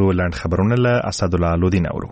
رادیو لاند خبرونه له اسدالله لودین اورو.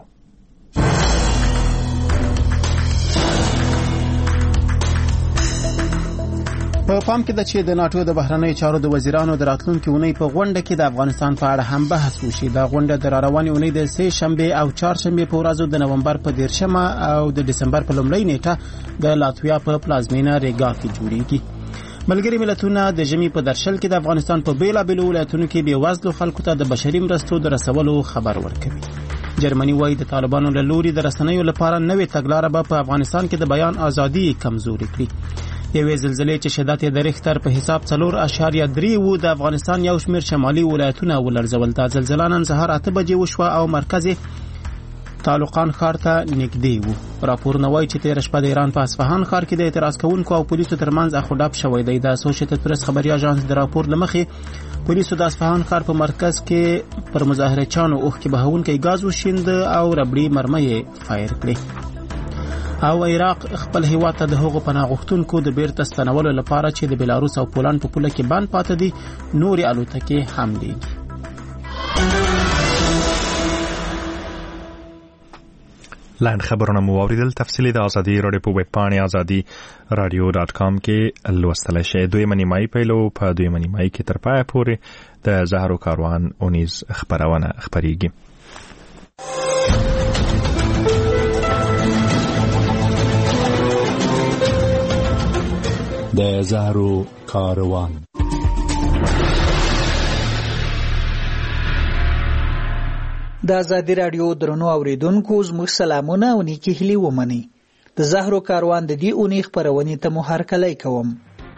په پام کې د چې د ناتو د بهرنیو چارو د وزیرانو د راتلونکي اونۍ په غونډه کې د افغانستان په اړه هم بحث وشي. دا غونډه د راروانې اونۍ د سه شنبه او چهارشنبه په ورځو د نومبر په 13 او د دسمبر په لومړۍ نیټه د لاتویا په پلازمینه ریګا کې جوړیږي. ملګری ملتونه د ژمي په درشل کې د افغانستان په بیلابېلو ولایتونو کې بېوزلو خلکو ته د بشري مرستو د رسولو خبر ورکوي. جرمني وايي د طالبانو له لوري د رسنیو لپاره نوې تګلاره به په افغانستان کې د بیان ازادي کمزوري کړي. یوې زلزلې چې شدت یې د ریختر په حساب 4.3 و د افغانستان یو شمېر شمالي ولایتونه ولړزول. دا زلزله نن سهار 8 بجې وشوه او مرکز تعلقان ښار ته نږدې و. راپورونه وایي چې تېره شپه د ایران په اصفهان ښار کې د اعتراض کوونکو او پولیسو ترمنځ اخوډب شوی دی. د اسوسییټډ پریس خبري اژانس د راپور له مخې پولیسو د اصفهان ښار په مرکز کې پر مظاهرچیانو اوښکې بهونکی ګاز وشیند او ربړي مرمۍ فایر کړې. او عراق خپل هیواد ته د هغو پناه غوښتونکو د بیرته ستنولو لپاره چې د بلاروس او پولند په پوله کې بند پاتې دي نورې الوتکې هم لیږي. لاند خبرونه مو واوریدل. تفصیلی د ازادي رادیو په ویب پاڼې azadi.radio.com کې لوستلی شئ. دویمه نیمایي پیلو په دویمه نیمایي کې تر پایه پورې د زهرو کاروان اونیز خبرونه خپریږي. د زهرو کاروان. د ازادي رادیو درنو اوریدونکو زموږ سلامونه او نیکی هیلې ومنئ. د زهرو کاروان د دې اونۍ خپرونې ته مو هرکلی کوم.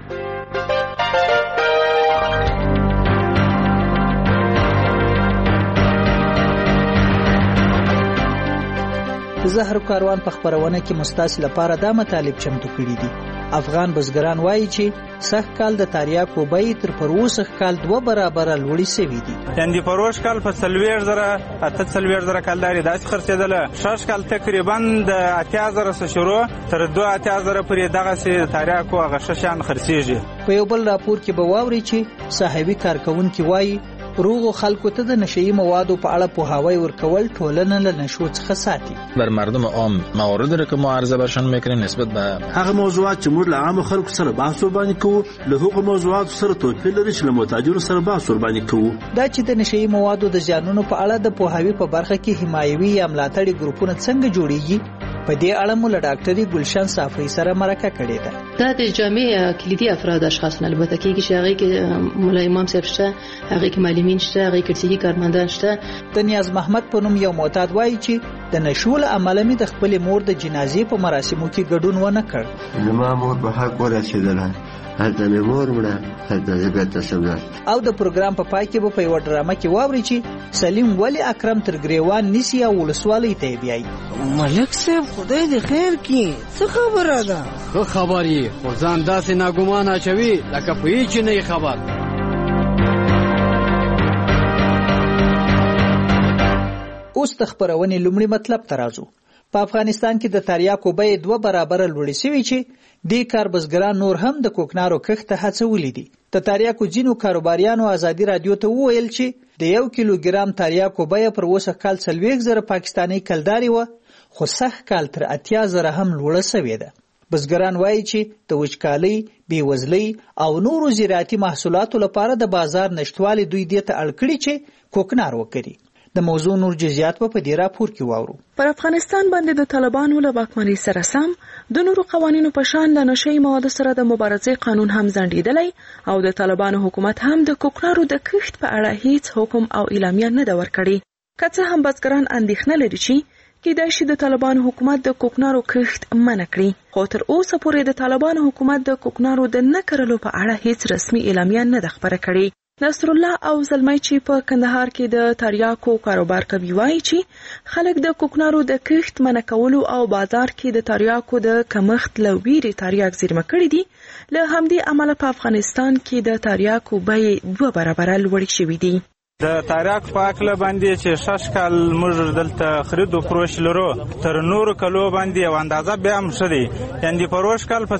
د زهرو کاروان په خپرونه کې مستاسي لپاره دا مطالب چمتو کړي دي. افغان بزګران وایي چې سږ کال د تریاکو بیې تر پروسه کال 2 برابره لوړې شوي دي. یعنې پروش کال په 40,000 کالداري داسې خرڅېدله. شش کال تقریبا د 80,000 څخه شروع تر 82,000 پورې دغسې تریاکو هغه ښه شیان خرڅېږي. په یو بل راپور کې به واورئ چې صحوي کارکوونکي وایي روغو خلکو ته د نشهیي موادو په اړه پوهاوی ورکول ټولنه له نشو څخه ساتي. بر مردم عام موارد را که ما عرضه برشان میکنیم نسبت به هغه موضوعات چې موږ له عام خلکو سره بحث ورباندې کوو له هغو موضوعاتو سره توپیر لري چې له متاجرو سره بحث ورباندې کوو. دا چې د نشهیي موادو د زیانونو په اړه د پوهاوی په برخه کې حمایوي یا ملاتړي ګروپونه څنګه جوړیږي په دې اړه مو له ډاکټري ګلشن صافی سره مرکه کړې ده. دا د جامع کلیدي افراد اشخاصونه البته کېږي چې هغه کې مولا امام صاحب شته، هغه کې معلمین شته، هغه کې صحي کارمندان شته. د نیاز محمد په نوم یو معتاد وایي چې د نشو له امله مې د خپلې مور د جنازې په مراسمو کې ګډون ونه کړ. زما مور په حق ورسېدله، هلته مې مور مړه، هلته زه بېرته شم. او د پروګرام په پای کې به په یوه ډرامه کې واورئ چې سلیم ولې اکرم تر ګریوان نیسي او ولسوالۍ ته یې بیایي. ملک صاحب خدای دې خیر کړي، څه خبره ده؟ ښه خبر یې، خو ځان داسې ناګومان اچوي لکه په هېڅ نه یې خبر. اوس د خپرونې لومړي مطلب ته راځو. په افغانستان کې د تریاکو بیې 2 برابره لوړې شوې چې دې کار بزګران نور هم د کوکنارو کښت ته هڅولي دي. د تریاکو ځینو کاروباریانو ازادي رادیو ته وویل چې د 1 کیلوګرام تریاکو بیه پر اوسه کال 40,000 پاکستاني کلداري وه، خو سږ کال تر 80,000 هم لوړه شوې ده. بزګران وایي چې د وچکالۍ، بېوزلۍ او نورو زراعتي محصولاتو لپاره د بازار نشتوالي دوی دې ته اړ کړي چې کوکنار وکړي. د موضوع نور جزئیات په دې راپور کې واورو. پر افغانستان باندې د طالبانو له واکمنۍ سره سم د نورو قوانینو په شان د نشهیي موادو سره د مبارزې قانون هم ځنډېدلی او د طالبانو حکومت هم د کوکنارو د کښت په اړه هیڅ حکم او اعلامیه نه ده ورکړې. که څه هم بزګران اندېښنه لري چې کېدای شي د طالبانو حکومت د کوکنارو کښت منع کړي، خو تر اوسه پورې د طالبانو حکومت د کوکنارو د نه کرلو په اړه هیڅ رسمي اعلامیه نه ده خپره کړې. نصر الله او زلمی چې په کندهار کې د تریاکو کاروبار کوي وایي چې خلک د کوکنارو د کښت منع کولو او بازار کې د تریاکو د کمښت له ویرې تریاک زیرمه کړي دي. له همدې امله په افغانستان کې د تریاکو بیې 2 برابره لوړې شوې دي. د تاریاک په اکله باندې چې شش کال موږ دلته خرید او فروش لرو تر نورو کلو باندې یو اندازه بیا هم ښه دی. یعنې فروش کال په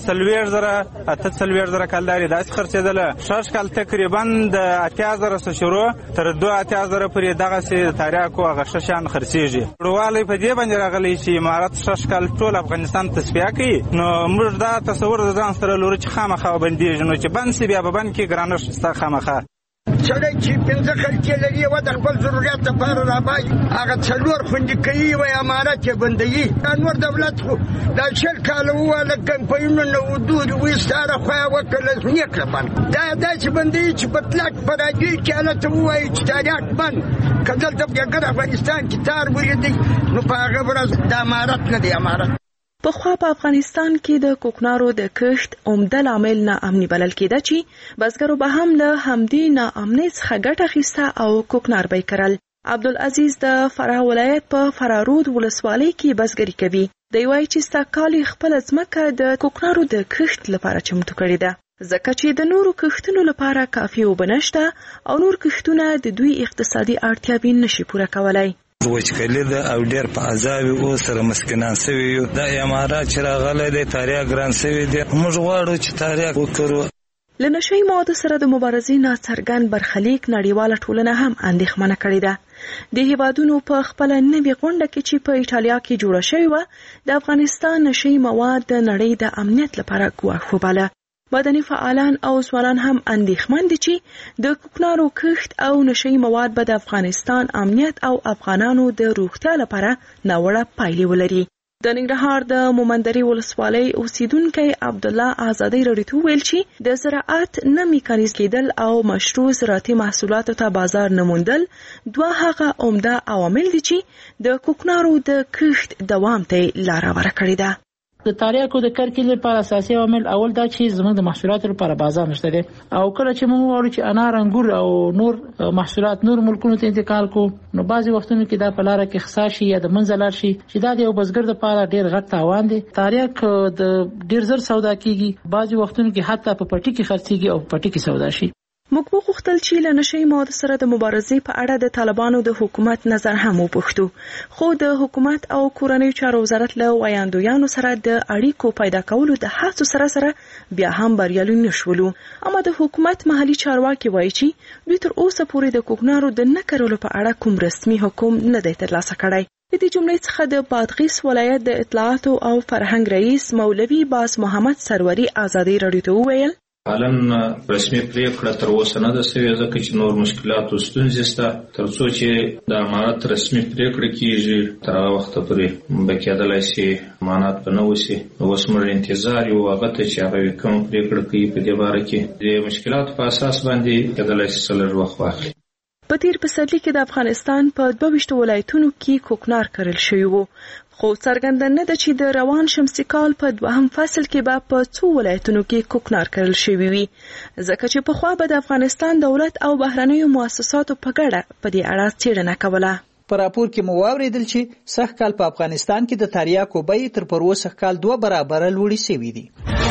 40,000 کلدارې داسې خرڅېدله. شش کال تقریبا د 80,000 څخه شروع تر 2,000 پورې دغسې تاریاکو هغه ښه شیان خرڅېږي. وړوالی په دې باندې راغلی چې امارت شش کال ټول افغانستان تصفیه کوي. نو موږ دا تصور د ځان سره لرو چې خامخا بندېږي، نو چې بند شي بیا به بند کړي ګرانښت شته خامخا. سړی چې 5 خلکې لري یوه د خپل ضرورت لپاره رابایي هغه 4 خوندي کوي وایي امارت یې بندوي. نور دولت خو دا 10 کاله وواله کمپاینونه ودود وایستاره خوا یې وکړله نیکله بند. دا داسې بندوي چې په طلاق په راډیو کې هلته ووایي چې تاریاک بند. که دلته بګر افغانستان کې تار ولیدئ نو په هغه ورځ د امارت نه دی امارت. پخوا په افغانستان کې د کوکنارو د کښت عمده لامل ناامني بلل کېده چې بزګرو به هم له همدې ناامنۍ څخه ګټه اخیسته او کوکنار به یې کرل. عبدالعزیز د فراه ولایت په فرارود ولسوالۍ کې بزګري کوي. دی وایي چې سږکال خپله ځمکه د کوکنارو د کښت لپاره چمتو کړې ده، ځکه چې د نورو کښتونو لپاره کافي اوبه نشته او نور کښتونه د دوی اقتصادي اړتیاوې نشي پوره کولی. وچکلي ده او ډېر په عذاب اوس سره مسکینان سوي یو. دا امارات چې راغلی دی تاریاک ګران سوي دی. موږ غواړو چې تاریاک وکړو. له نشهیي موادو سره د مبارزې ناڅرګند برخلیک نړیواله ټولنه هم اندېښمنه کړې ده. د هیوادونو په خپله نوې غونډه کې چې په ایټالیا کې جوړه شوې وه د افغانستان نشهیي مواد د نړۍ د امنیت لپاره ګواښ وباله. مدني فعالان او ځوانان هم اندېښمن دي چې د کوکنارو کښت او نشهیي مواد به د افغانستان امنیت او افغانانو د روغتیا لپاره ناوړه پایلې ولري. د ننګرهار د مومندرې ولسوالۍ اوسیدونکی عبدالله آزادۍ راډیو ته وویل چې د زراعت نه میکانیز کېدل او مشروع زراعتي محصولاتو ته بازار نه موندل دوه هغه عمده عوامل دي چې د کوکنارو د کښت دوام ته لاره ور کړې ده. د تاریاکو د کرکې لپاره اساسي عوامل اول دا چې زموږ د محصولاتو لپاره بازار نشته دی او کله چې موږ وایو چې انار انګور او نور محصولات نور ملکونو ته انتقال کو نو بعضي وختونو کې دا په لاره کې خسار شي یا د منځ لار شي چې دا د یو بزګر لپاره ډېر غټ تاوان دی. تاریاک د ډېر زر سودا کیږي، بعضي وختونو کې حتی په پټي کې خرڅيږي او پټي کې سودا شي. موږ وغوښتل چې له نشهیي موادو سره د مبارزې په اړه د طالبانو د حکومت نظر هم وپوښتو، خو د حکومت او کورنیو چارو وزارت له ویاندویانو سره د اړیکو پیدا کولو د هڅو سره بیا هم بریالي نشولو. اما د حکومت محلي چارواکي وایي چې دوی تر اوسه پورې د کوکنارو د نه کرلو په اړه کوم رسمي حکم نه دی ترلاسه کړی. د دې جملې څخه د بادغیس ولایت د اطلاعاتو او فرهنګ رئیس مولوي باز محمد سروری آزادۍ راډیو ته وویل حالا رسمي پریکړه تر اوسه نه ده سوې ځکه چې نور مشکلات او ستونزې شته. تر څو چې د امارت رسمي پریکړه کیږي تر هغه وخته پورې به کېدلی شي امانات به نه وشي. اوس موږ انتظار یو هغه ته چې هغه کوم پریکړه کوي په دې باره کې د مشکلاتو په اساس باندې کېدلی شي څه لږ وخت واخلي. په تیر پسرلي کې د افغانستان په 22 ولایتونو کې کوکنار کرل شوی وو، خو څرګنده نه ده چې د روان شمسي کال په 2م فصل کې به په څو ولایتونو کې کوکنار کرل شوی وي، ځکه چې پخوا به د افغانستان دولت او بهرنیو مؤسساتو په ګډه په دې اړه څېړنه کوله. په راپور کې مو واورېدل چې سږ کال په افغانستان کې د تریاکو بیې تر پروسږ کال 2 برابره لوړې شوې دي.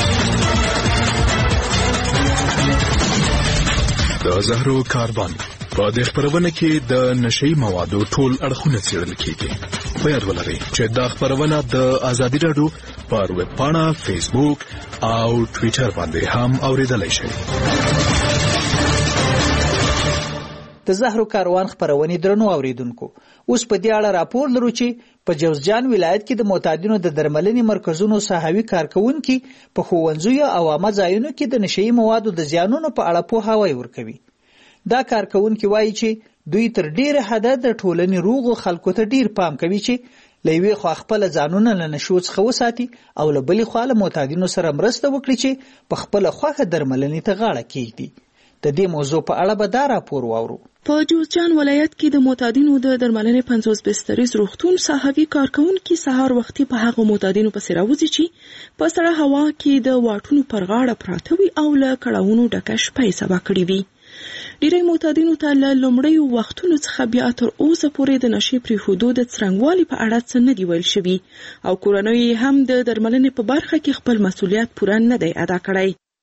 د زهرو کاروان په دې خبرونه کې د نشهیي موادو ټول اړخونه څېړل کېږي. په یاد ولرئ چې دا خبرونه د ازادي راډیو پر ویب پاڼه، فیسبوک او ټویټر باندې هم اوریدلای شئ. د زهرو کاروان خبرونه درنو اوریدونکو، اوس په دې اړه راپور لرو چې په جوزجان ولایت کې د معتادینو د درملنې مرکزونو ساحوي کارکونکي په ښوونځیو او عامه ځایونو کې د نشهیي موادو د زیانونو په اړه پوهاوی ورکوي. دا کارکونکي وایي چې دوی تر ډیره حده د ټولنې روغو خلکو ته ډیر پام کوي چې له یوې خوا خپل ځانونه له نشو څخه وساتي او له بلې خوا له معتادینو سره مرسته وکړي چې په خپله خوښه درملنې ته غاړه کېږدي. د دې موضوع په اړه به دا راپور واورو. په جوزجان ولایت کې د معتادینو د درملنې 50 بستریز روغتون ساحوي کارکونکي سهار وختي په هغه معتادینو پسې راوځي چې په سړه هوا کې د واټونو پر غاړه پراته وي او له کړاوونو ډکه شپه سبا کړې وي. ډیری معتادینو ته له لومړیو وختونو څخه بیا تر اوسه پورې د نشې پرېښودو د څرنګوالي په اړه څه نه دي ویل شوي او کورنیو هم د درملنې په برخه کې خپل مسؤلیت پوره نه دی ادا کړی.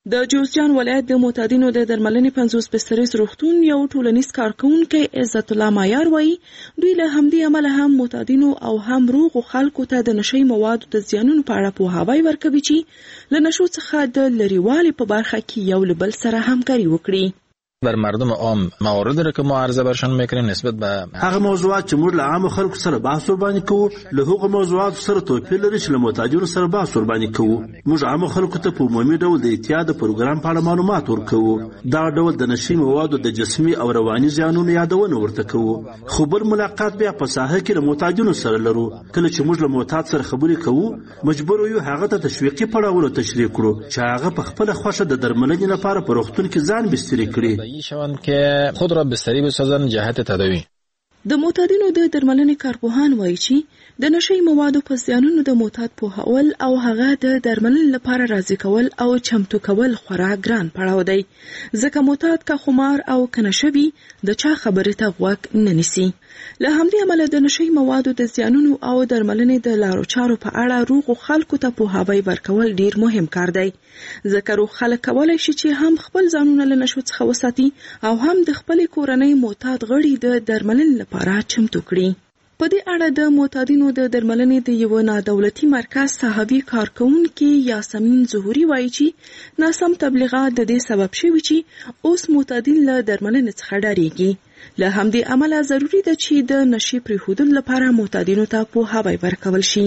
د جوزجان ولایت د معتادینو د درملنې 50 بستریز روغتون یو ټولنیز کارکونکی عزت الله مایار وایي دوی له همدې امله هم معتادینو او هم روغو خلکو ته د نشي موادو د زیانونو په اړه پوهاوی ورکوي چې له نشو څخه د لریوالي په برخه کې یو له بل سره همکاري وکړي. بر مردم عام موارد را که ما عرضه برشان میکنیم نسبت به هغه موضوعات چې موږ له عام خلکو سره بحث ورباندې کوو له هغو موضوعاتو سره توپیر لري چې له معتادینو سره بحث ورباندې کوو. موږ عام خلکو ته په عمومي ډول د احتیاط د پروګرام په اړه معلومات ورکوو. دا ډول د نشي موادو د جسمي او رواني زیانونو یادونه ورته کوو. خو بل ملاقات بیا په ساحه کې له معتادینو سره لرو. کله چې موږ له معتاد سره خبرې کوو مجبور یو هغه ته تشویقي پړاوونه تشریح کړو چې هغه په خپل خوښه د درملنې لپاره په روغتون کې ځان بستري کړي که خود را بستری بسازن جهت تداوی. د معتادینو د درملنې کارپوهان وایي چې د نشي موادو په زیانونو د معتاد پوهول او هغه د درملنې لپاره راضي کول او چمتو کول خورا ګران پړاو دی ځکه معتاد که خمار او که نشوي د چا خبرې ته غوږ نه نیسي. له همدې امله د نشي موادو د زیانونو او درملنې د لارو چارو په اړه روغو خلکو ته پوهاوی ورکول ډیر مهم کار دی ځکه روغ خلک کولی شي چې هم خپل ځانونه له نشو څخه وساتي او هم د خپلې کورنۍ معتاد غړي د درملنې لپاره چمتو کړي. په دې اړه د معتادینو د درملنې د یو نادولتي مرکز صحابي کارکونکي یاسمین ظهوري وایي چې ناسم تبلیغات د دې سبب شوي چې اوس معتادین له درملنې څخه ډاریږي. له همدې امله ضروري ده چې د نشي پرېښودلو لپاره معتادینو ته پوهاوی ورکول شي.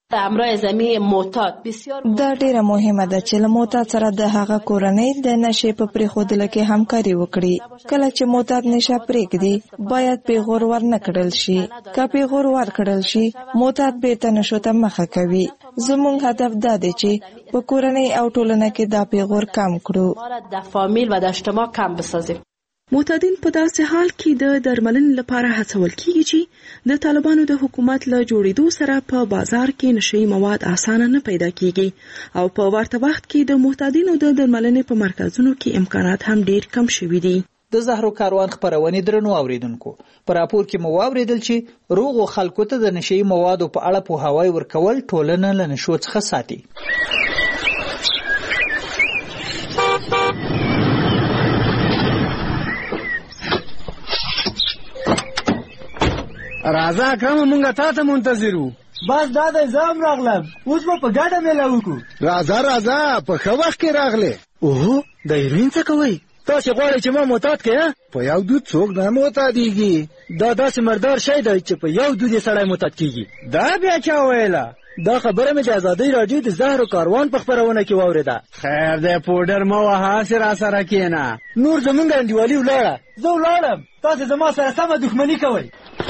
دا ډیره مهمه ده چې له معتاد سره د هغه کورنۍ د نشي په پرېښودلو کې همکاري وکړي. کله چې معتاد نشه پرېږدي باید پیغور ورنه کړل شي. که پیغور ورکړل شي معتاد بیرته نشو ته مخه کوي. زموږ هدف دا دی چې په کورنۍ او ټولنه کې دا پیغور کم کړو. معتادین په داسې حال کې د درملنې لپاره هڅول کیږي چې د طالبانو د حکومت له جوړېدو سره په بازار کې نشي مواد اسانه نه پیدا کیږي او په ورته وخت کې د معتادینو د درملنې په مرکزونو کې امکانات هم ډیر کم شوي دي. د زهرو کاروان خبرونه درنو اوریدونکو پر راپور کې مو اوریدل چې روغو خلکو ته د نشي موادو په اړه پوهاوی ورکول ټولنه له نشو څخه ساتي. راځه اکرم مونږه تاسو منتظرو. بس دا د زام راغلم اوس په ګډه مېله وکړو. راځه په خو وخت کې راغله. اوه د ایرین څه کوي؟ تاسو غواړئ چې ما معتاد کړئ؟ په یو دود څوک نه معتادیږي. دا داسې مردار شی دی چې په یو دود سړی معتاد کیږي. دا بیا چا ویله؟ دا خبره مې د ازادۍ راډیو د زهرو کاروان په خبرونه کې واورېده. خیر دی پوډر مو وهاسې را سره کېنه. نور زمونږ انډیوالي ولاړه. زه ولاړم تاسو زما سره سمه دښمني کوئ.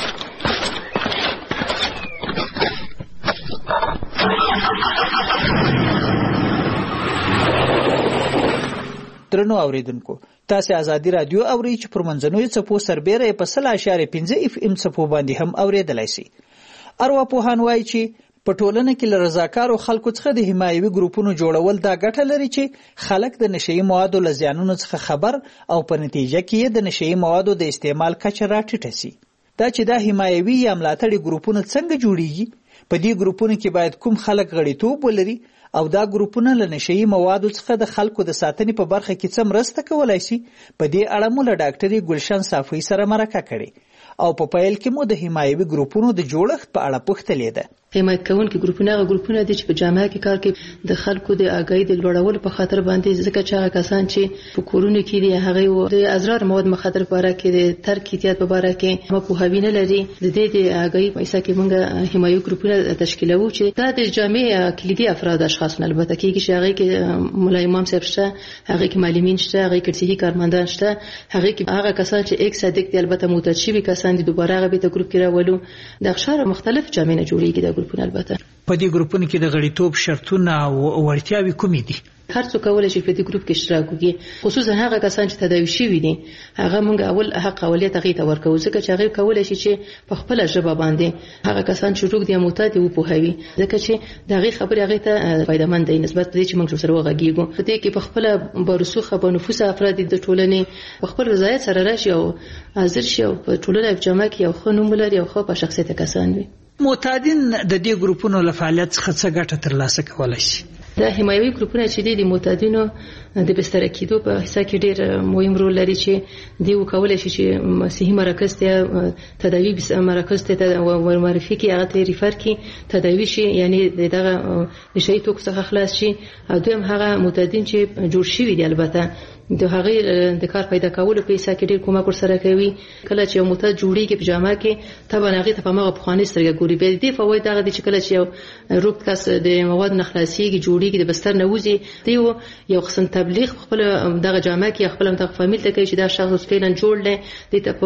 درنو اوریدونکو تاسو ازادي رادیو اورئ چې پر منځنوي څپو سربېره په 0.5 FM څپو باندې هم اوریدلای شي. ارواپوهان وایي چې په ټولنه کې له رضاکارو خلکو څخه د حمایوي ګروپونو جوړول دا ګټه لري چې خلک د نشي موادو له زیانونو څخه خبر او په نتیجه کې د نشي موادو د استعمال کچه راټیټه شي. دا چې دا حمایوي یا ملاتړي ګروپونه څنګه جوړیږي؟ په دې ګروپونو کې باید کوم خلک غړیتوب ولري او دا ګروپونه له نشي موادو څخه د خلکو د ساتنې په برخه کې څه مرسته کولای شي؟ په دې اړه مو له ډاکټري ګلشن صافي سره مرکه کړې او په پیل کې مو د حمایوي ګروپونو د جوړښت په اړه پوښتلې ده. حمایت کوونکي ګروپونه دي چې په جامعه کې کار کوي د خلکو د آگاهی د لوړولو په خاطر باندې ځکه چې هغه کسان چې په کورونو کې دي هغه د ازرار مواد مخاطر په اړه کې د ترک احتیاط په اړه کې مپوهاوی نه لري. د دې د آگاهی په اساس کې موږ حمایوي ګروپونه تشکیلوو چې دا د جامعه کلیدي افراد اشخاص نه البته کې هغه کې مولا امام صاحب شته، هغه کې معلمین شته، هغه کې صحي کارمندان شته، هغه کې هغه کسان چې یک صدق دي البته معتاد شوي کسان دي دوباره هغه به ګروپ کې راولو. د اشخاص مختلف جامعه نه جوړیږي البته. په دې ګروپونو کې د غړیتوب شرطونه او وړتیاوې کومې دي؟ هر څوک کولای شي په دې ګروپ کې اشتراک وکړي، خصوصا هغه کسان چې تداوي شوي دي. هغه موږ اول حق اولیت هغه ته ورکوو ځکه چې هغه کولای شي چې په خپل ژبه باندې هغه کسان چې روغ دي معتاد وي پوهوي ځکه چې دغه خبرې هغه ته فائدمن دی نسبت دې چې موږ سره وغږیږو. په دې کې په خپل برسوخه بنفوس افراد د ټولنې په خپل رضایت سره راشي او حاضر شي او په ټولنه جامعه کې یو ښه نوم لري او ښه په شخصیت کسان وي. معتادین د دې ګروپونو له فعالیت څخه څه ګټه ترلاسه کولای شي؟ دا حمایوي ګروپونه چې د معتادینو د بستر کېدو په حصہ کې ډېر مهم رول لري چې دی وکولای شي چې صحي مرکز ته تداوی مرکز ته ورمعرفي کې هغه ته ریفر کې تداوی شي یعنی دغه نشي توکو څخه خلاص شي او دویم هغه معتادین چې جوړ شوي دي البته د هغه د کار پیدا کولو په حصہ کې ډېر کومک ورسره کوي کله چې یو معتاد جوړیږي په جامه کې طبعا هغه ته په مغه بخواني سترګې ګوري به دي فواید هغه چې کله چې یو روب کس د مواد نخلاسيږي جوړیږي د بستر نه وځي دی یو قسم تبلیغ خپل دغه جامه کې خپل دغه فامیل ته کوي چې دا شخص فعلا جوړ دی د ته په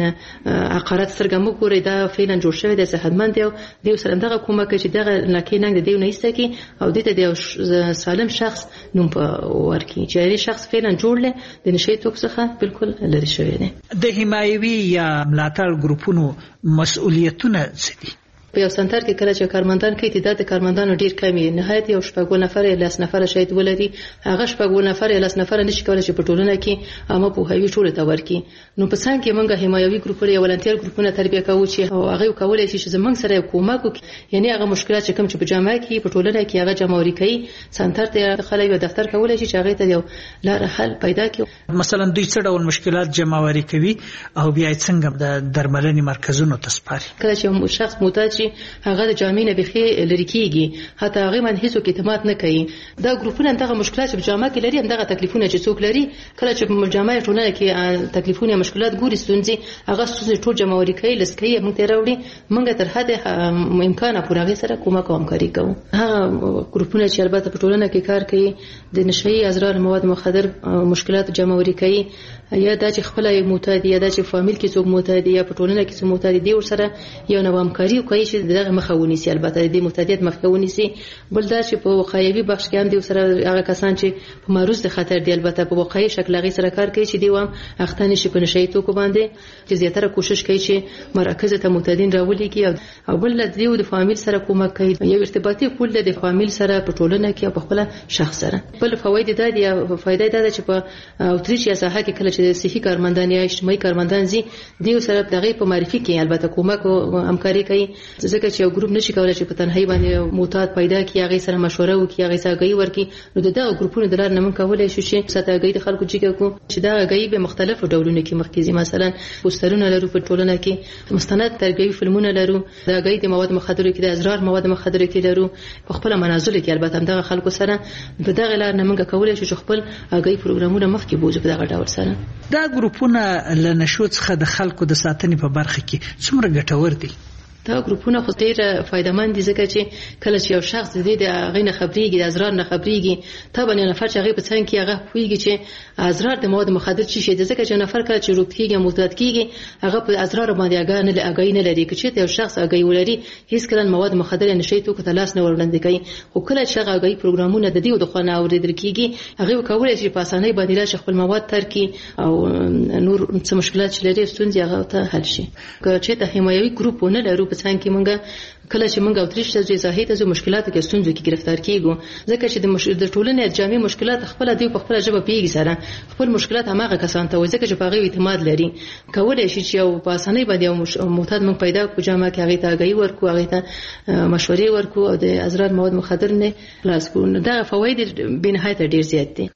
عقارت سترګې مو ګوري دا فعلا جوړ شوی دی صحتمند دی سره دغه کومک چې دغه لکه ننګ دی نه ایستکی او د ته سالم شخص نوم ورکی چې شخص فعلا جوړ له د نشي توک څخه بالکل لري شوی دی د حمایوي یا ملاتړ ګروپونو مسؤلیتونه څه دي په یو سنټر کې کله چې کارمندان کې تعداد کارمندانو ډیر کم وي نهایت یو شپږ نفر یا لس نفر شاید ولري هغه شپږ نفر یا لس نفر نشي کولای چې په ټولنه کې عامه په هوی ټول ته ورکی نو په څنګه کې موږ حمایوي ګروپونه یا ولنټیر ګروپونه تربیه کوو چې هغه کولای شي چې زمونږ سره کومک وکړي یعنی هغه مشکلات چې کوم چې په جامعه کې په ټولنه کې هغه جمعوري کوي سنټر ته خلک یو دفتر کولای شي چې هغه ته یو لار حل پیدا کړي مثلا دوی څه ډول مشکلات جمعوري کوي او بیا څنګه د درملنې مرکزونو ته سپاري کله چې شخص محتاج هغه د جامعې بخي لري کیږي حتی هغه من هیڅ اعتماد نه کوي دا ګروپونه دغه مشکلات په جامعه کې لري دغه تکلیفونه چې څوک لري کله چې په جامعه ټولنه کې تکلیفونه مشکلات ګوري ستونزې هغه ستونزې ټول جمعوري کوي لسکي موږ ته راوړي موږ تر حد امکانه پوره سره کومک او همکاري کوو هغه ګروپونه چې البته په ټولنه کې کار کوي د نشي ازرار مواد مخدر مشکلات جمعوري کوي یا دا چې خپل معتاد یا دا چې فامیل کې څوک معتاد یا په ټولنه کې څوک معتاد دی ورسره یو نو همکاري کوي چې دغه مخاوني سي البته د معتادیت مخاوني سي بل دا چې په وقایوي بخش کې هم دی سره هغه کسان چې په معرض د خطر دی البته په وقایي شکل غي سره کار کوي چې دی وام اختاني شي په نشي توکو باندې چې زیاتره کوشش کوي چې مراکز ته معتادین راولي او بل د د فامیل سره کومک کوي یو ارتباطي پول د فامیل سره په ټولنه کې په خپل شخص سره بل فواید دا دی فائدې دا چې په اوتریش یا ساحه کې کله چې صحي کارمندان یا اجتماعي کارمندان زی دی سره دغه په معرفي کې البته کومک او همکاري کوي ځکه چې یو ګروپ نشي کولای چې په تنهایی باندې معتاد پیدا کړي هغه سره مشوره وکړي هغه سره غي ورکړي نو دغه ګروپونه دلار نه مونږ کولای شو چې ساتهګي د خلکو چې دا غي به مختلفو ډولونو کې مرکزي مثلا پوسټرونه لرو په ټولنه کې مستند تربیوي فلمونه لرو دا غي د مواد مخدره کې د ازرار مواد مخدره کې لرو په خپل منازل کې البته دغه خلکو سره په دغه لار نه مونږ کولای شو چې خپل غي پروګرامونه مخکې بوزو په دغه ډول سره دا ګروپونه لنشو څخه د خلکو د ساتنې په برخه کې څومره ګټور دي دا ګروپونه خو ډېر فائدمن دي ځکه چې کله چې یو شخص د هغه نه خبريږي د ازرار نه خبريږي طبعا یو نفر چې هغه په څنګه کې هغه پوهیږي چې ازرار د مواد مخدر چی شي ځکه چې نفر کله چې روغ کیږي معتاد کیږي هغه په ازرار باندې هغه نه لري چې یو شخص هغه ولري هیڅ کله مواد مخدر نشي توکو ته لاس نه وړاندې کوي خو کله چې هغه پروګرامونه د دې د خونه اوریدل کیږي هغه کولای شي په اسانۍ باندې راشه خپل مواد ترکي او نور څه مشکلات چې لري ستونزې هغه ته حل شي چې د حمایوي ګروپونه لرو څنګه کې مونږ کله چې مونږ اوتریش ته ځای ته مشکلاتو کې ستونزې کې گرفتار کیږو ځکه چې د ټولنې جامع مشکلات خپل دی په خپل ژبه پیږي سره خپل مشکلات هغه کسان ته وځي چې په هغه اعتماد لري کولای شي چې یو په اسانۍ باندې معتاد مونږ پیدا کو جامع کې هغه ته غي ورکو هغه ته مشورې ورکو او د ازرار مواد مخدر نه خلاص کو دا فواید به نهایت ډیر زیات دي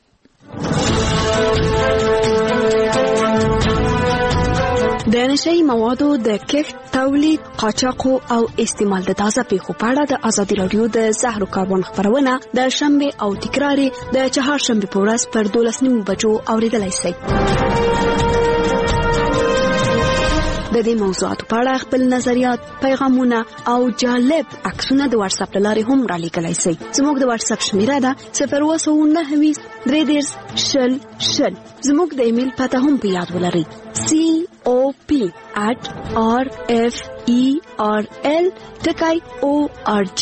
د نشئی موادو د کښت تولید قاچاق او استعمال د تازه پیښو په اړه د ازادي رادیو د زهرو کاربن خبرونه د شنبه او تکرار د چهارشنبه په ورځ پر 12:30 بجو اوریدلای شئ د دې موضوعاتو په اړه خپل نظریات پیغامونه او جالب عکسونه د واتس اپ لارې هم را لیکلای شئ زموږ د واتس اپ شمیره ده 029 3 زموږ د ایمیل پته هم په یاد ولرئ cop@referl.org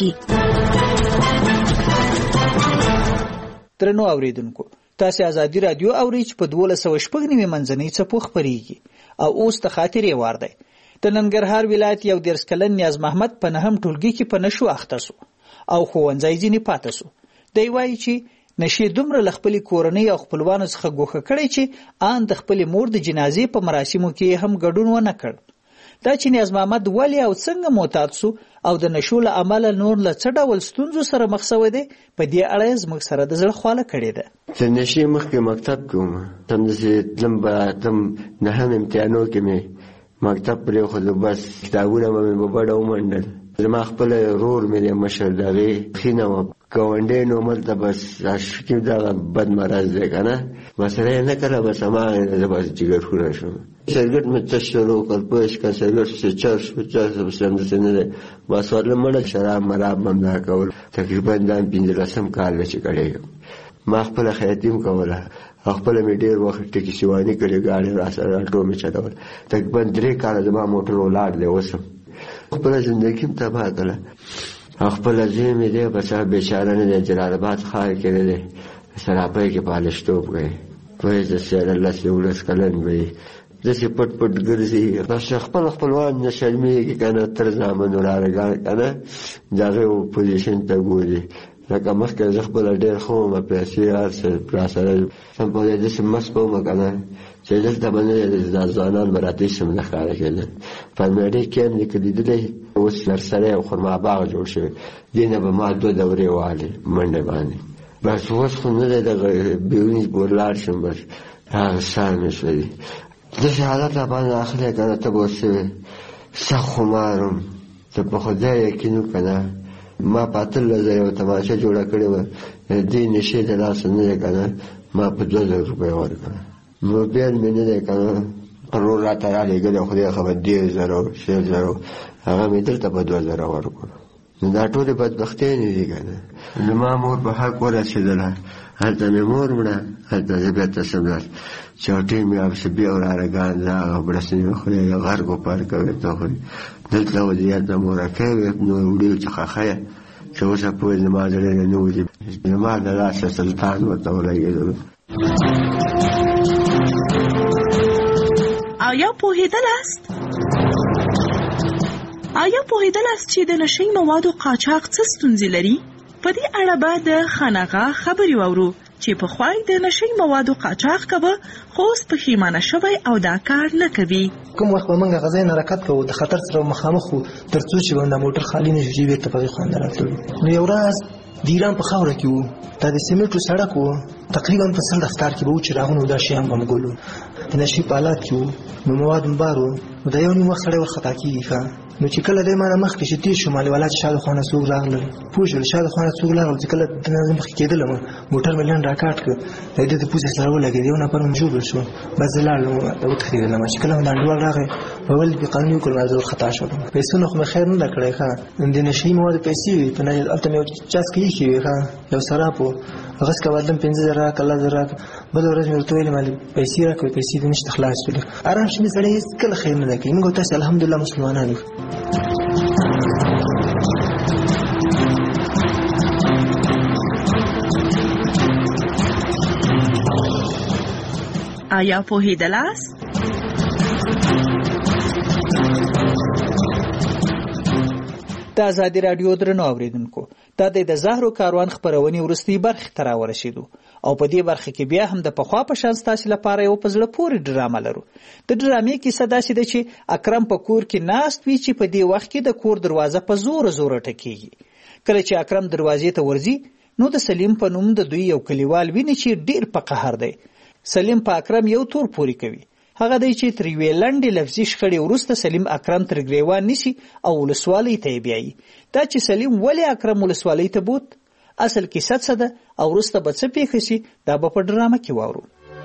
درنو اوریدونکو تاسو ازادي رادیو اورئ چې په 12:09 منځنۍ څپو خبريږي او اوس ته خاطر یې وار دی د ننګرهار ولایت یو 13 کلن نیاز محمد په نهم ټولګي کې په نشو اخته سو او ښوونځی ځینې پاتې سو دی وایي چې نشي دومره لخپلې کورنۍ او خپلوانو څخه ګوښه کړی چې آن د خپلې مور د جنازې په مراسمو کې هم ګډون ونه کړ دا چې نیاز محمد ولې او څنګه معتاد سو او د نشو له امله نور له څه ډول ستونزو سره مخ شوی دی، په دې اړه زموږ سره د زړه خواله کړې ده. چې نشي مخکې مکتب کوم همداسې تلم به راتلم، نهم امتحانو کې مې مکتب پرېښودو، بس کتابونه به مې په بډه ومنډل. زما خپل ورور مې دی مشر، د هغې ښینه وه ګاونډی نو ملته بس عاشقي دغه بد مرض دی که نه، مسله یې نه کړه، بس هماغې زه بس جګرخونه شوم. سرګټ مې تش شروع کړ، پوه شوې که سرګټ پسې چرس په چرس پسې همداسې نه دی، بس ورله مړه شراب مراب به هم دا کول. تقریبا دا 15 کال دی چې کړی یم. ما خپله خیاطي هم کوله او خپله مې ډېر وخت ټکي سیواني کړې، ګاډۍ راسره الټو مې چلول. تقریبا 3 کاله زما موټر ولاړ دی اوس هم. خپله زندګي هم تباه کړله او خپله زوی مې دی بس هغه بېچاره نه دی، جلال آباد ښار کې نه دی، سراپۍ کې پالشتوب کوي، پوهېږې داسې 19 کلن به وي، داسې پټ پټ ګرځي، بس خپل خپلوان نه شرمېږي که نه، تر زامن ورارګان که نه د هغې پوزیشن ته ګوري. لکه مخکې زه خپله ډېر ښه وم، پیسې هر څه راسره سم پوهېږې داسې مست به وم که نه، چې دلته به نه دی دا ځوانان به راته هېڅ هم نه ښکاره کېدل. په مېډۍ کې هم دې لیدلی اوس نرسرۍ او خرما باغ جوړ شوی، دې نه به ما 2 دورې والې منډې باندې. بس اوس خو نه دی دغه بیروني ولاړ شم، بس هغه سال مې شوی. داسې حالت راباندې اخلی که نه، ته به اوس سخت خمار وم، ته په خدای یقین وکړه نه. ما په 18,000 یوه تماشه جوړه کړې وه، دې نشې د لاسه نه دی که نه، ما په 2,000 روپۍ ورکړه. موبایل مې نه دی که نه، ورور راته رالېږلی، خدای خبر 10,000 6,000 هغه مې دلته په 2,000 ورکړو. نو دا ټولې بدبختۍ نه دي که نه. زما مور په حق ورسېدله، هلته مې مور مړه، هلته زه بېرته شم لاس چوټۍ مې هسې بیا ورارګان زه هغه بړستنې مې خورې، غرق و پرکه ورته خورې. دلته وضعیت د مورکۍ وې، نو وړیو څخه ښه چې اوسه پوهې زما زړه نه وځي، زما د لاسه سلطان ورته ولګېدلو. آیا پوهېدلاست چې د نشهیي موادو قاچاق څه ستونزې لري؟ په دې اړه به د خانغا خبرې واورو چې پخوا د نشهیي موادو قاچاق کوه، خو اوس پښیمانه شوی او دا کار نه کوي. کوم وخت به موږ غزا نه حرکت کوو، د خطر سره مخامخ وو، تر څو چې به دا موټر خالي نه شي بېرته په هغې خوا نه راتللو. نو یو ورځ د ایران په خاوره کې وو، دا د سیمنټو سړک وو، تقریبا په 100 دفتر کې به وو چې راغونو دا شیان به موږ ولو. د نشهیي په حالات کې وو، نو مواد هم بار وو، نو دا یو نیم وخت سړی ورخطا کېږي. ښه نو چې کله دی ما نه مخکې چې تېر شو مالې والا چې شا د خوا نه څوک راغلل، پوه شول شا د خوا نه څوک راغلل، چې کله د نه مخکې کېدلم موټر مې لنډ راکاټ کړ، د ده د پوزې سره ولګېد، یو نفر مې ژوبل شو، بس زه لاړم وتښتېدلم. چې کله مې دا انډیوال راغی په ول بې قانوني وکړل، زه ورخطا شولم. پیسو نه خو مې خیر نه ده کړی. ښه د نشهیي موادو پیسې وې، په هلته مې یو چاسکه ایښې وې، ښه یو سراپ و، هغه څخه بدلم 15,000 راکړه، 10,000 راکړه. بله ورځ مې ورته ویلې مالې پیسې راکړې، پیسې دې نشته خلاص شولې. ارام شي مې سړی هېڅکله خیر نه ده کوي. موږ تاسې الحمدلله مسلمانان یو. آیا پوهېدلاست؟ د ازادي راډیو درنو اوریدونکو، دا د زهرو کاروان خپرونې وروستۍ برخې ته راورسېدو او په دې برخه کې بیا هم د پخوا په شان ستاسې لپاره یو په زړه پورې ډرامه لرو. د ډرامې کیسه داسې ده چې اکرم په کور کې ناست وي چې په دې وخت کې د کور دروازه په زوره زوره ټکېږي. کله چې اکرم دروازې ته ورځي نو د سلیم په نوم د دوی یو کلیوال ویني چې ډېر په قهر دی. سلیم په اکرم یو تور پورې کوي. هغه دی چې تر یوې لنډې لفظي شخړې وروسته سلیم اکرم تر ګریوان نیسي او ولسوالۍ ته یې بیایي. دا چې سلیم ولې اکرم ولسوالۍ ته بوت، اصل کیسه څه ده او وروسته به څه پېښه شي، دا به په ډرامه کې واورو.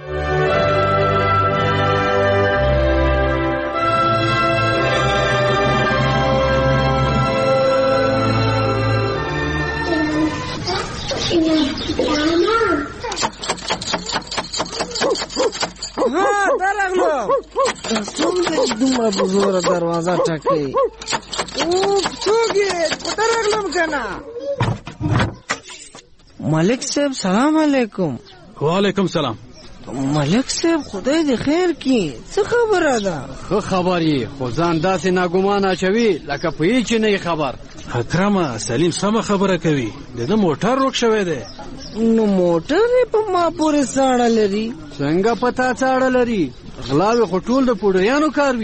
درغلم څنګه دومره په زوره دروازه ټکوي؟ څوک یې؟ درغلم که نه؟ ملک صاحب سلام علیکم. وعلیکم سلام. ملک صاحب خدای دې خیر کړي، څه خبره ده؟ ښه خبر یې، خو ځان داسې ناګومان اچوي لکه پوهېږي چې نه یې خبر. اکرمه سلیم سمه خبره کوي، د ده موټر روک شوی دی. نو موټر یې په ما پورې څاړه لري؟ څنګه په تا څاړه لري؟ غلاوې خو ټول د پوډریانو کار وي،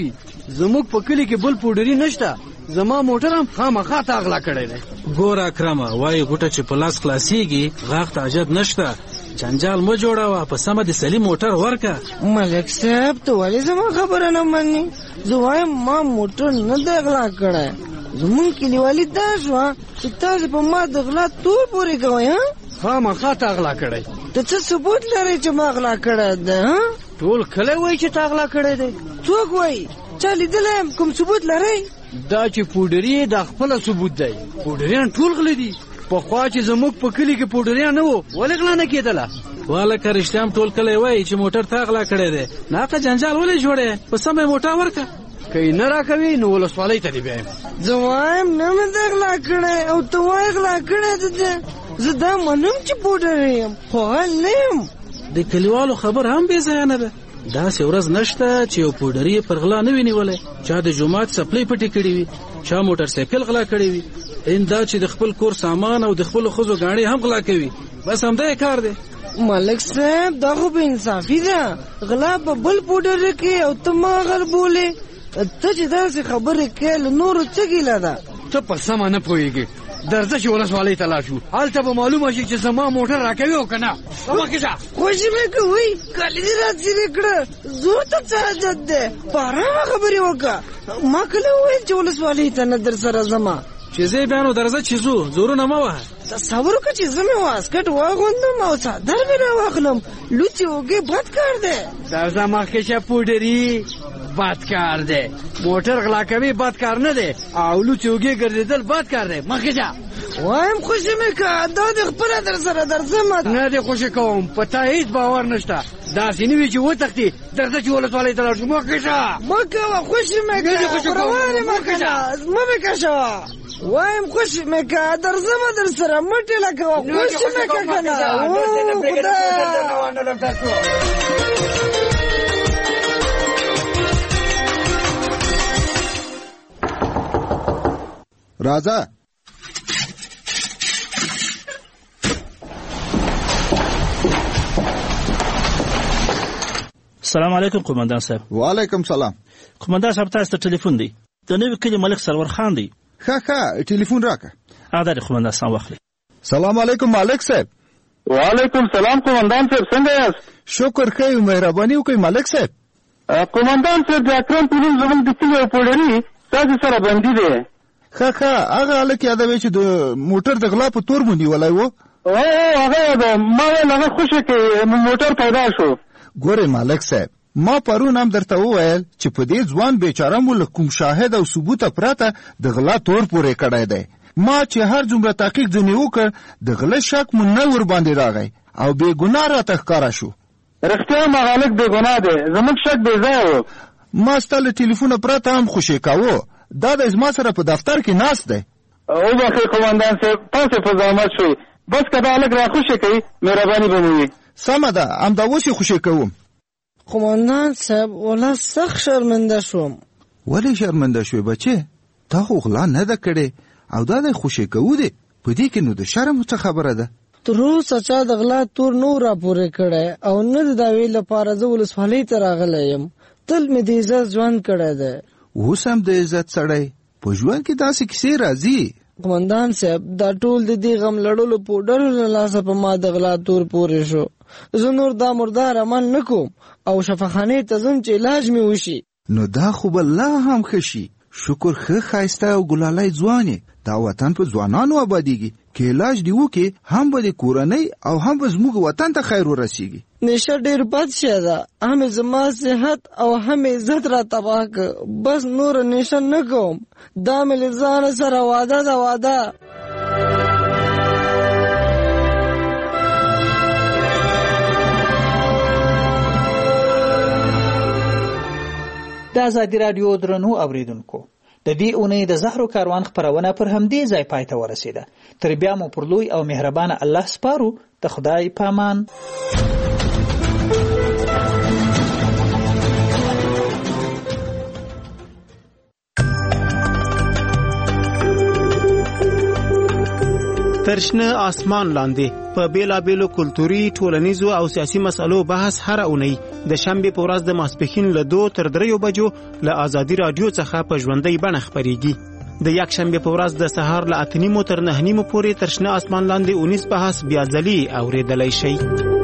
زموږ په کلی کې بل پوډري نشته، زما موټر هم خامخا تا غلا کړی دی. ګور اکرمه، وایي ګوټه چې په لاس خلاصېږي غاښ ته حاجت نشته. جنجال مه جوړوه، په سمه د سلیم موټر ورکه. ملک صاحب ته ولې زما خبره نه منې؟ زه وایم ما موټر نه دی غلا کړی. زمونږ کلیوالي دا شوه چې تاسې په ما د غلا تور پورې کوئ. خامخا تا غلا کړی. ته څه ثبوت لرئ چې ما غلا کړی دی؟ ټول کلی وایي چې تا غلا کړی دی. څوک وایي؟ چا لیدلی یم؟ کوم ثبوت لرئ؟ دا چې پوډري دا خپله ثبوت دی. پوډریان ټول غله دي. پخوا چې زموږ په کلي کې پوډریان نه وو، ولې غلا نه کېدله؟ والکه رښتیا هم ټول کلی وایي چې موټر تا غلا کړی دی. ناقه جنجال ولې جوړې؟ په سمه موټر ورکه. که یې نه راکوي نو ولسوالۍ ته دې بیایم. زه وایم نه مې دی غلا کړی او ته وایې غلا کړی دی. زه دا منم چې پوډري یم، خو غل نه یم. د کلیوالو خبر هم بې ځایه نه ده. داسې ورځ نشته چې یو پوډري پر غلا نه وي نیولی. چا د جومات څپلۍ پټې کړې وي، چا موټر سایکل غلا کړی وي. دا چې د خپل کور سامان او د خپلو ښځو ګاڼې هم غلا کوي. بس همدا یې کار دی. ملک صاحب دا خو بې انصافي ده. غلا په بل پوډر کې او ته ما غل بولې. ته چې داسې خبرې کوې له نورو څه ګیله ده؟ ته په سمه نه پوهېږې. درځه چې ولسوالۍ ته لاړ شو، هلته به معلومه شي چې زما موټر راکوي او که نه. مخکې شه. خوشي مې کوئ، کالي دې راڅیرې کړه. زور ته څه حاجت دی؟ په ارامه خبرې وکړه. ما کله وویل چې ولسوالۍ ته نه در سره ځمه؟ چې زه بیا نو درځه چې ځو، زورونه مه وهه. تصور وکړه چې زه مې واسکټ واغوندم او څادر مې راواخلم. لوڅې اوږې بد کار دی. درځه مخکې شه پوډري، بد کار دی. موټر غلا کوي بد کار نه دی، او لوڅې اوږې ګرځېدل بد کار دی. مخکې شه. وایم خوشي مې که دا دې خپله در سره درځم. نه دې خوشي کوم، په تا هېڅ باور نشته. داسې نه وي چې وتښتې. درځه چې ولسوالۍ ته لاړ شو. مخکې شه. مه کوه، خوشي مې که، روانې مه کړه، مه مې کشوه. وایم خوشي مې که، درځمه در سره، مه ټېله کوه. خوشي مې که که نه. راځه. سلام علیکم قومندان صاحب. وعلیکم سلام. قومندان صاحب تاسو ته ټلیفون دی. د نوي کلي ملک سرور خان دی. ښه ټلیفون راکه. دا د قومندان صاحب واخلئ. سلام علیکم ملک صاحب. وعلیکم سلام قومندان صاحب، څنګه یاست؟ شکر ښه یو، مهرباني وکړئ ملک صاحب. قومندان صاحب د اکرم په نوم زموږ د کلي یو پوډري تاسو سره بندي دی. ښه هغه هلک یادوي چې د موټر د غلا په تور مو نیولی و. هغه ده، ما ویل هغه خوشي کې موټر پیدا شو. ګورې ملک صاحب، ما پرون هم درته وویل چې په دې ځوان بیچاره مو له کوم شاهد او ثبوته پرته د غلا تور پورې کړی دی. ما چې هر څومره تحقیق ځینې وکړ، د غله شک مو نه ورباندې راغی او بې ګناه راته ښکاره شو. رښتیا هم هغه هلک بې ګناه دی، زموږ شک بې ځایه و. ما ستا له ټلیفونه پرته هم خوشي کاوه. دا د زما سره په دفتر کې ناست دی. وبخئ قومندان صاحب، تاسې په زحمت شوئ. بس که دا هلک را خوشي کوي مهرباني به مو وي. سمه ده، همدا اوس یې خوشي کوم. قومندان صاحب والله سخت شرمنده شوم. ولې شرمنده شوې بچې؟ تا خو غلا نه ده کړې او دا د خوشي کوو دی. په دې کې نو د شرم څه خبره ده؟ تر اوسه چا د غلا تور نو راپورې کړی او نه د دعوې لپاره زه ولسوالۍ ته راغلی یم. تل مې د عزت ژوند کړی دی. اوس هم د عزت سړی په ژوند کې داسې کیسې راځي. قومندان صاحب دا ټول د دې غم لړلو پوډرو له لاسه په ما د غلا تور پورې شو. زه نور دا مردار عمل نه کوم او شفاخانې ته ځم چې علاج مې وشي. نو دا خو به لا هم ښه شي. شکر ښه ښایسته او ګلالی ځوان یې. دا وطن په ځوانانو آبادیږي. که علاج دې وکړې هم به د کورنۍ او هم به زموږ وطن ته خیر ورسیږي. نشه ډېر بد شی ده، هم زما صحت او هم عزت را تباه که. بس نور نشه نه کوم. دا مې له ځانه سره واده ده، واده. د ازادي راډیو درنو اوریدونکو، د دې اونۍ د زهرو کاروان خپرونه پر همدې ځای پای ته ورسېده. تر بیا مو پر لوی او مهربانه الله سپارو. د خدای پامان. ترشنه آسمان لاندې په بیلابیلو کلتوري، ټولنیزو او سیاسي مسلو بحث هر اونۍ د شنبې په ورځ د ماسپښین له 2 تر 3 بجو له آزادي رادیو څخه په ژوندۍ بڼه خپرېږي. د یک شنبې په ورځ د سهار له 8:30 تر 9:30 پورې تر شنه اسمان لاندې 19 بحث بیا ځلې اورېدلی شئ.